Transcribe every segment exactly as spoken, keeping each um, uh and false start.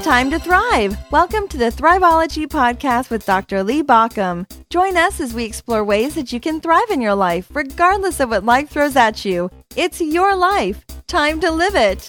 time to thrive. Welcome to the Thriveology Podcast with Doctor Lee Baucom. Join us as we explore ways that you can thrive in your life, regardless of what life throws at you. It's your life. Time to live it.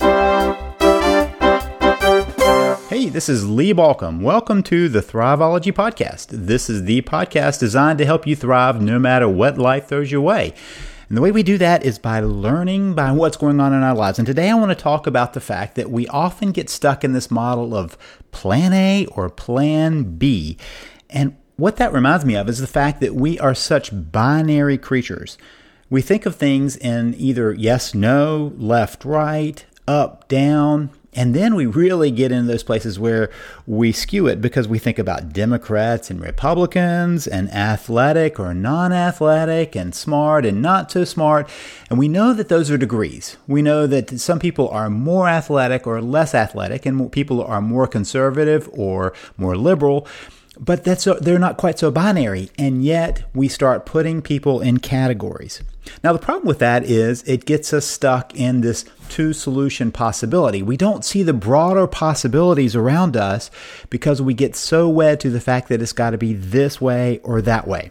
Hey, this is Lee Baucom. Welcome to the Thriveology Podcast. This is the podcast designed to help you thrive no matter what life throws your way. And the way we do that is by learning by what's going on in our lives. And today I want to talk about the fact that we often get stuck in this model of plan A or plan B. And what that reminds me of is the fact that we are such binary creatures. We think of things in either yes, no, left, right, up, down. And then we really get into those places where we skew it because we think about Democrats and Republicans and athletic or non-athletic and smart and not so smart. And we know that those are degrees. We know that some people are more athletic or less athletic and people are more conservative or more liberal. But that's so, they're not quite so binary, and yet we start putting people in categories. Now, the problem with that is it gets us stuck in this two-solution possibility. We don't see the broader possibilities around us because we get so wed to the fact that it's got to be this way or that way.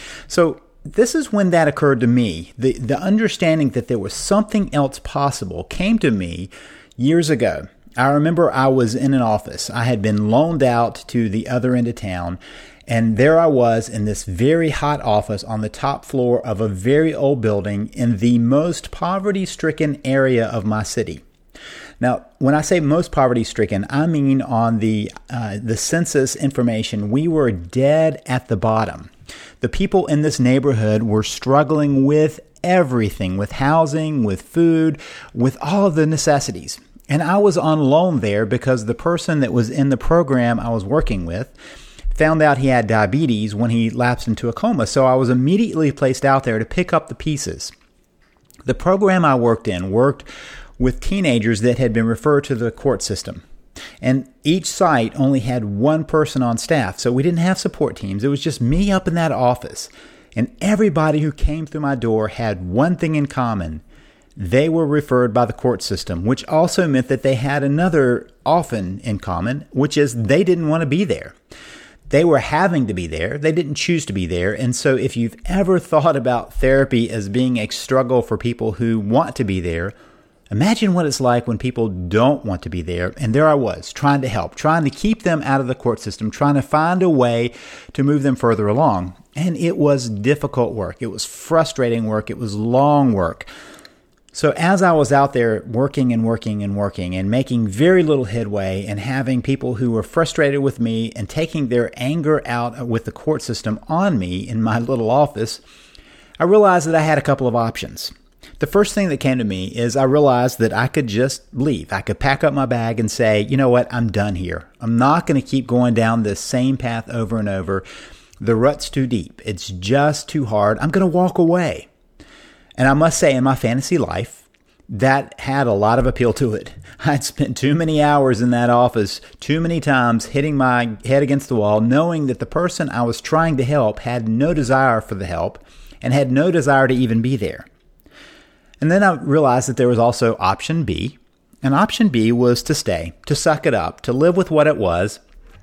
So this is when that occurred to me. The, the understanding that there was something else possible came to me years ago. I remember I was in an office. I had been loaned out to the other end of town, and there I was in this very hot office on the top floor of a very old building in the most poverty-stricken area of my city. Now, when I say most poverty-stricken, I mean on the uh, the census information, we were dead at the bottom. The people in this neighborhood were struggling with everything, with housing, with food, with all of the necessities. And I was on loan there because the person that was in the program I was working with found out he had diabetes when he lapsed into a coma. So I was immediately placed out there to pick up the pieces. The program I worked in worked with teenagers that had been referred to the court system. And each site only had one person on staff. So we didn't have support teams. It was just me up in that office. And everybody who came through my door had one thing in common. They were referred by the court system, which also meant that they had another often in common, which is they didn't want to be there. They were having to be there. They didn't choose to be there. And so if you've ever thought about therapy as being a struggle for people who want to be there, imagine what it's like when people don't want to be there. And there I was, trying to help, trying to keep them out of the court system, trying to find a way to move them further along. And it was difficult work. It was frustrating work. It was long work. So as I was out there working and working and working and making very little headway and having people who were frustrated with me and taking their anger out with the court system on me in my little office, I realized that I had a couple of options. The first thing that came to me is I realized that I could just leave. I could pack up my bag and say, you know what, I'm done here. I'm not going to keep going down this same path over and over. The rut's too deep. It's just too hard. I'm going to walk away. And I must say, in my fantasy life, that had a lot of appeal to it. I'd spent too many hours in that office, too many times hitting my head against the wall, knowing that the person I was trying to help had no desire for the help and had no desire to even be there. And then I realized that there was also option B. And option B was to stay, to suck it up, to live with what it was,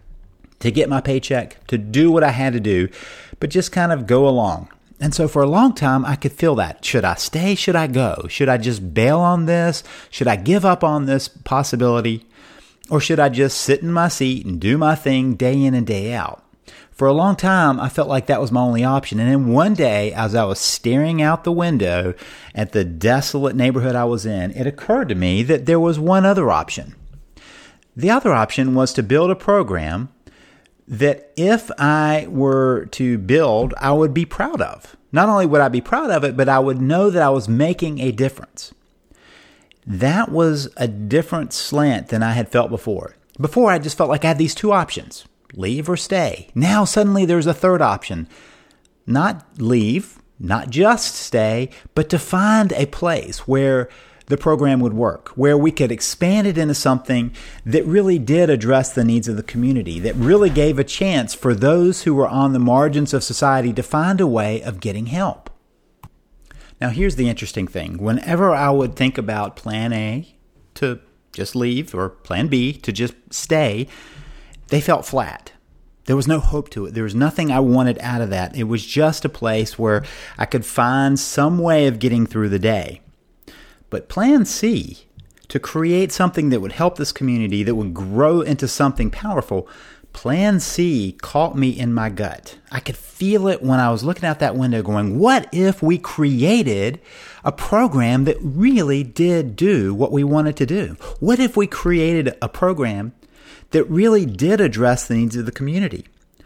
to get my paycheck, to do what I had to do, but just kind of go along. And so for a long time, I could feel that. Should I stay? Should I go? Should I just bail on this? Should I give up on this possibility? Or should I just sit in my seat and do my thing day in and day out? For a long time, I felt like that was my only option. And then one day, as I was staring out the window at the desolate neighborhood I was in, it occurred to me that there was one other option. The other option was to build a program that if I were to build, I would be proud of. Not only would I be proud of it, but I would know that I was making a difference. That was a different slant than I had felt before. Before, I just felt like I had these two options, leave or stay. Now, suddenly there's a third option. Not leave, not just stay, but to find a place where the program would work, where we could expand it into something that really did address the needs of the community, that really gave a chance for those who were on the margins of society to find a way of getting help. Now, here's the interesting thing. Whenever I would think about plan A, to just leave, or plan B, to just stay, they felt flat. There was no hope to it. There was nothing I wanted out of that. It was just a place where I could find some way of getting through the day. But plan C, to create something that would help this community, that would grow into something powerful, plan C caught me in my gut. I could feel it when I was looking out that window going, what if we created a program that really did do what we wanted to do? What if we created a program that really did address the needs of the community?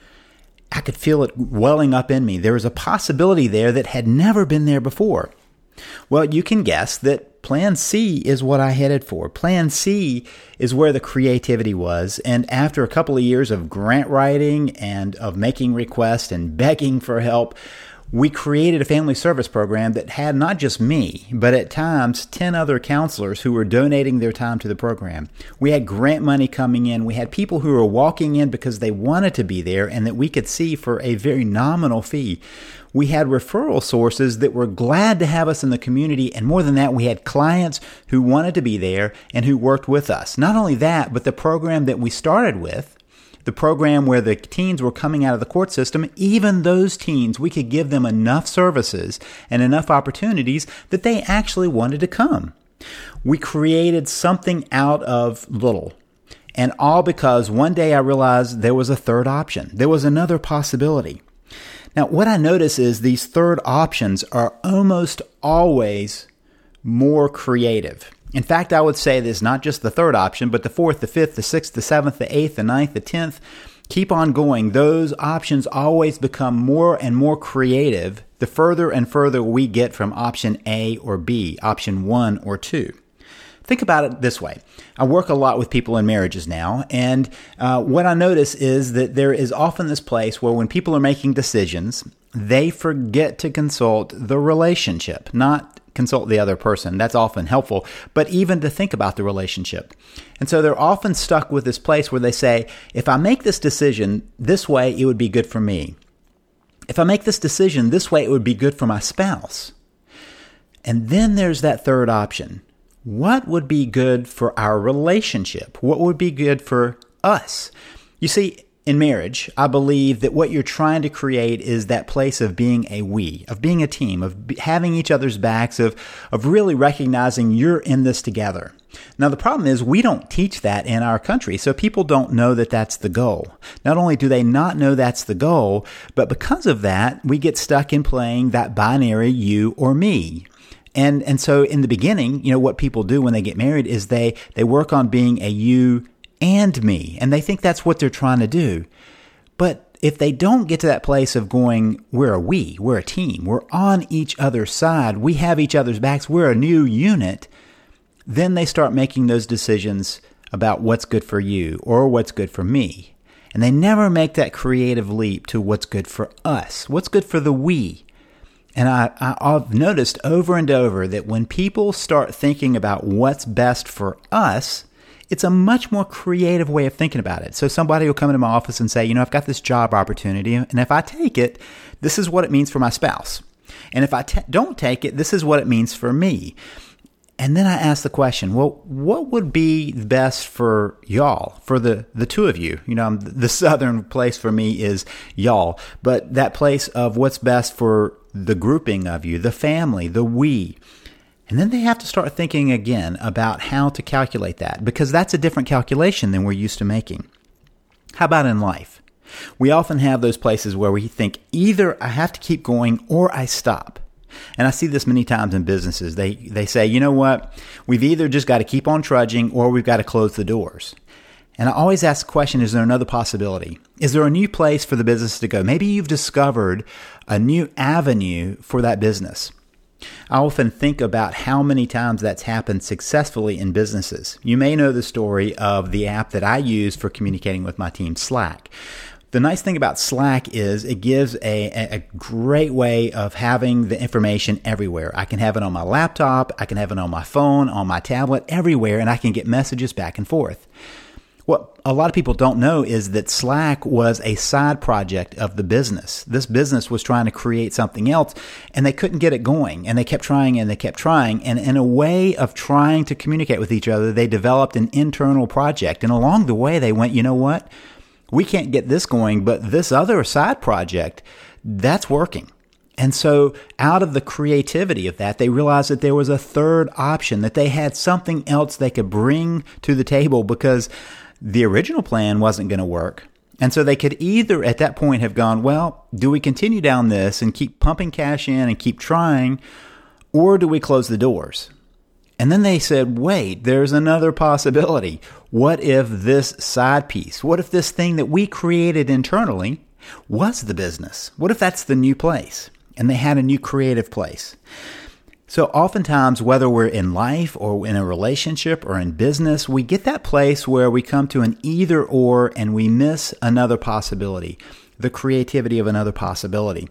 I could feel it welling up in me. There was a possibility there that had never been there before. Well, you can guess that Plan C is what I headed for. Plan C is where the creativity was. And after a couple of years of grant writing and of making requests and begging for help, we created a family service program that had not just me, but at times ten other counselors who were donating their time to the program. We had grant money coming in. We had people who were walking in because they wanted to be there and that we could see for a very nominal fee. We had referral sources that were glad to have us in the community. And more than that, we had clients who wanted to be there and who worked with us. Not only that, but the program that we started with, the program where the teens were coming out of the court system, even those teens, we could give them enough services and enough opportunities that they actually wanted to come. We created something out of little. And all because one day I realized there was a third option. There was another possibility. Now, what I notice is these third options are almost always more creative. In fact, I would say there's not just the third option, but the fourth, the fifth, the sixth, the seventh, the eighth, the ninth, the tenth. Keep on going. Those options always become more and more creative the further and further we get from option A or B, option one or two. Think about it this way. I work a lot with people in marriages now, and uh, what I notice is that there is often this place where when people are making decisions, they forget to consult the relationship, not consult the other person. That's often helpful, but even to think about the relationship. And so they're often stuck with this place where they say, if I make this decision this way, it would be good for me. If I make this decision this way, it would be good for my spouse. And then there's that third option. What would be good for our relationship? What would be good for us? You see, in marriage, I believe that what you're trying to create is that place of being a we, of being a team, of having each other's backs, of, of really recognizing you're in this together. Now, the problem is we don't teach that in our country, so people don't know that that's the goal. Not only do they not know that's the goal, but because of that, we get stuck in playing that binary you or me. And and so in the beginning, you know, what people do when they get married is they, they work on being a you and me, and they think that's what they're trying to do. But if they don't get to that place of going, we're a we, we're a team, we're on each other's side, we have each other's backs, we're a new unit, then they start making those decisions about what's good for you or what's good for me. And they never make that creative leap to what's good for us, what's good for the we. And I, I, I've noticed over and over that when people start thinking about what's best for us, it's a much more creative way of thinking about it. So somebody will come into my office and say, you know, I've got this job opportunity, and if I take it, this is what it means for my spouse. And if I t- don't take it, this is what it means for me. And then I ask the question, well, what would be best for y'all, for the, the two of you? You know, the southern place for me is y'all, but that place of what's best for the grouping of you, the family, the we. And then they have to start thinking again about how to calculate that, because that's a different calculation than we're used to making. How about in life? We often have those places where we think either I have to keep going or I stop. And I see this many times in businesses. They they say, you know what, we've either just got to keep on trudging or we've got to close the doors. And I always ask the question, is there another possibility? Is there a new place for the business to go? Maybe you've discovered a new avenue for that business. I often think about how many times that's happened successfully in businesses. You may know the story of the app that I use for communicating with my team, Slack. The nice thing about Slack is it gives a, a great way of having the information everywhere. I can have it on my laptop, I can have it on my phone, on my tablet, everywhere, and I can get messages back and forth. What a lot of people don't know is that Slack was a side project of the business. This business was trying to create something else, and they couldn't get it going. And they kept trying and they kept trying. And in a way of trying to communicate with each other, they developed an internal project. And along the way, they went, you know what? We can't get this going, but this other side project, that's working. And so out of the creativity of that, they realized that there was a third option, that they had something else they could bring to the table because the original plan wasn't going to work. And so they could either at that point have gone, well, do we continue down this and keep pumping cash in and keep trying, or do we close the doors? And then they said, wait, there's another possibility. What if this side piece, what if this thing that we created internally was the business? What if that's the new place? And they had a new creative place. So oftentimes, whether we're in life or in a relationship or in business, we get that place where we come to an either or and we miss another possibility, the creativity of another possibility.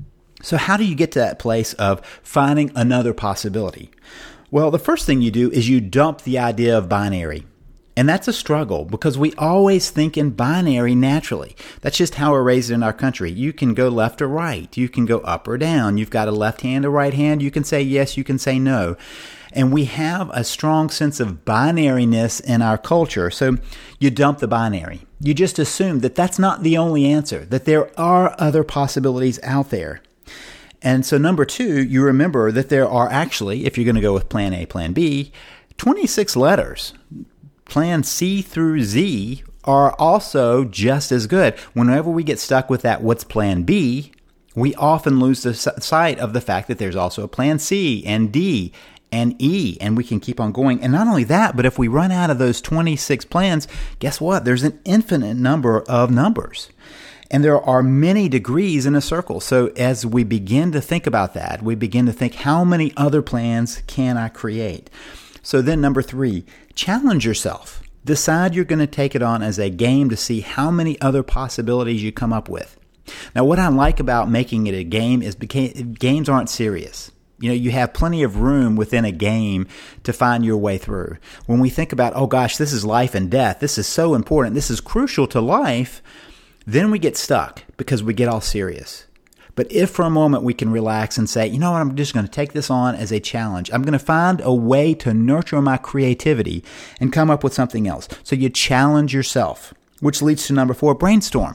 So how do you get to that place of finding another possibility? Well, the first thing you do is you dump the idea of binary. And that's a struggle because we always think in binary naturally. That's just how we're raised in our country. You can go left or right. You can go up or down. You've got a left hand or right hand. You can say yes, you can say no. And we have a strong sense of binariness in our culture. So you dump the binary. You just assume that that's not the only answer, that there are other possibilities out there. And so number two, you remember that there are actually, if you're going to go with plan A, plan B, twenty-six letters. Plan C through Z are also just as good. Whenever we get stuck with that, what's plan B, we often lose the sight of the fact that there's also a plan C and D and E, and we can keep on going. And not only that, but if we run out of those twenty-six plans, guess what? There's an infinite number of numbers. And there are many degrees in a circle. So as we begin to think about that, we begin to think, how many other plans can I create? So then number three, challenge yourself. Decide you're going to take it on as a game to see how many other possibilities you come up with. Now, what I like about making it a game is beca- games aren't serious. You know, you have plenty of room within a game to find your way through. When we think about, oh gosh, this is life and death, this is so important, this is crucial to life, then we get stuck because we get all serious. But if for a moment we can relax and say, you know what, I'm just going to take this on as a challenge. I'm going to find a way to nurture my creativity and come up with something else. So you challenge yourself, which leads to number four, brainstorm.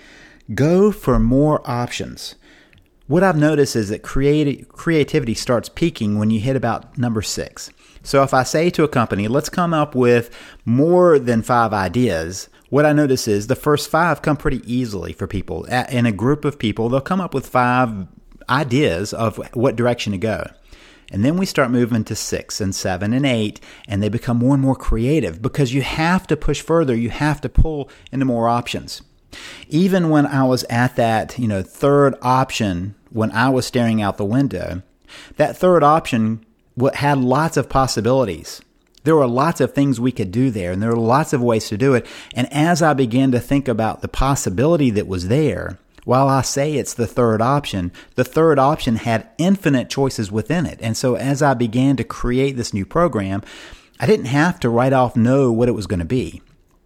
Go for more options. What I've noticed is that creati- creativity starts peaking when you hit about number six. So if I say to a company, let's come up with more than five ideas, what I notice is the first five come pretty easily for people. In a group of people, they'll come up with five ideas of what direction to go. And then we start moving to six and seven and eight, and they become more and more creative because you have to push further. You have to pull into more options. Even when I was at that, you know, third option, when I was staring out the window, that third option had lots of possibilities. There were lots of things we could do there, and there were lots of ways to do it. And as I began to think about the possibility that was there, while I say it's the third option, the third option had infinite choices within it. And so as I began to create this new program, I didn't have to right off know what it was going to be.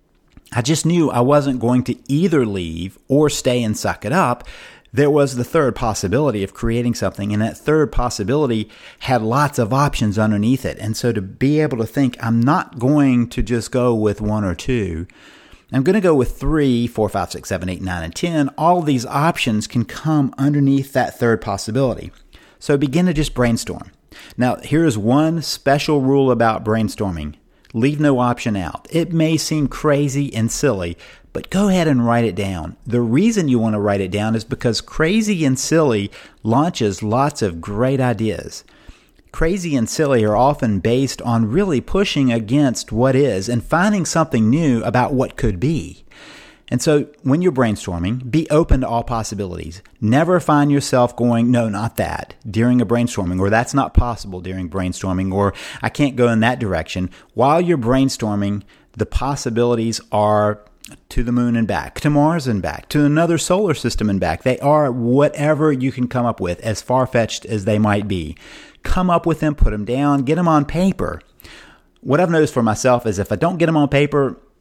I just knew I wasn't going to either leave or stay and suck it up. There was the third possibility of creating something, and that third possibility had lots of options underneath it. And so to be able to think, I'm not going to just go with one or two, I'm going to go with three, four, five, six, seven, eight, nine, and ten. All of these options can come underneath that third possibility. So begin to just brainstorm. Now, here's one special rule about brainstorming. Leave no option out. It may seem crazy and silly, but go ahead and write it down. The reason you want to write it down is because crazy and silly launches lots of great ideas. Crazy and silly are often based on really pushing against what is and finding something new about what could be. And so when you're brainstorming, be open to all possibilities. Never find yourself going, no, not that, during a brainstorming, or that's not possible during brainstorming, or I can't go in that direction. While you're brainstorming, the possibilities are to the moon and back, to Mars and back, to another solar system and back. They are whatever you can come up with, as far-fetched as they might be. Come up with them, put them down, get them on paper. What I've noticed for myself is if I don't get them on paper,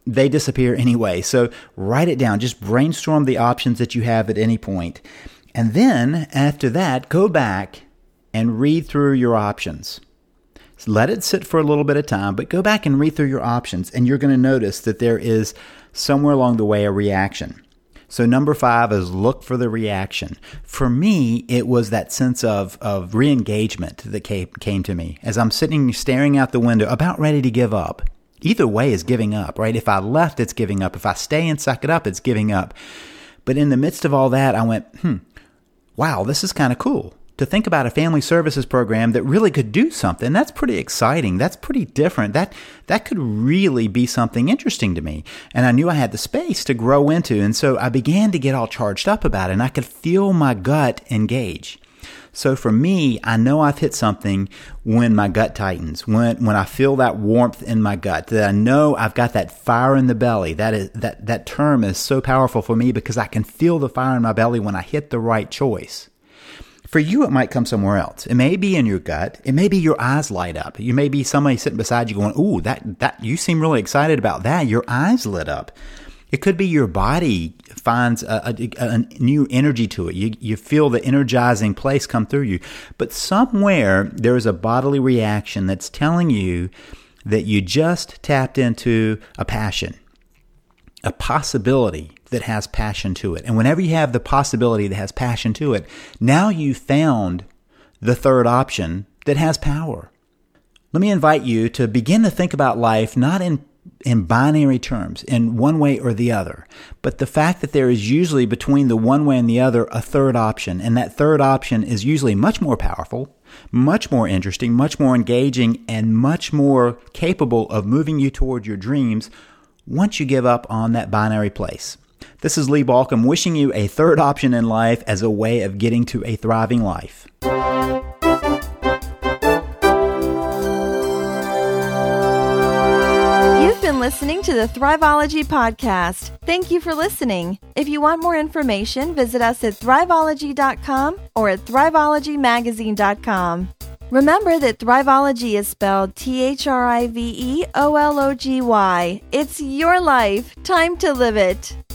they disappear anyway. So write it down. Just brainstorm the options that you have at any point. And then after that, go back and read through your options. Let it sit for a little bit of time, but go back and read through your options, and you're going to notice that there is somewhere along the way a reaction. So number five is look for the reaction. For me, it was that sense of, of re-engagement that came, came to me as I'm sitting staring out the window, about ready to give up. Either way is giving up, right? If I left, it's giving up. If I stay and suck it up, it's giving up. But in the midst of all that, I went, hmm, wow, this is kind of cool. To think about a family services program that really could do something, that's pretty exciting. That's pretty different. That that could really be something interesting to me. And I knew I had the space to grow into. And so I began to get all charged up about it, and I could feel my gut engage. So for me, I know I've hit something when my gut tightens, when when I feel that warmth in my gut, that I know I've got that fire in the belly. That is that that term is so powerful for me because I can feel the fire in my belly when I hit the right choice. For you, it might come somewhere else. It may be in your gut. It may be your eyes light up. You may be somebody sitting beside you going, ooh, that, that, you seem really excited about that. Your eyes lit up. It could be your body finds a, a, a new energy to it. You, you feel the energizing place come through you. But somewhere there is a bodily reaction that's telling you that you just tapped into a passion, a possibility that has passion to it. And whenever you have the possibility that has passion to it, now you've found the third option that has power. Let me invite you to begin to think about life not in, in binary terms, in one way or the other, but the fact that there is usually between the one way and the other a third option. And that third option is usually much more powerful, much more interesting, much more engaging, and much more capable of moving you toward your dreams once you give up on that binary place. This is Lee Baucom wishing you a third option in life as a way of getting to a thriving life. You've been listening to the Thriveology Podcast. Thank you for listening. If you want more information, visit us at thriveology dot com or at thriveology magazine dot com. Remember that Thriveology is spelled T H R I V E O L O G Y. It's your life. Time to live it.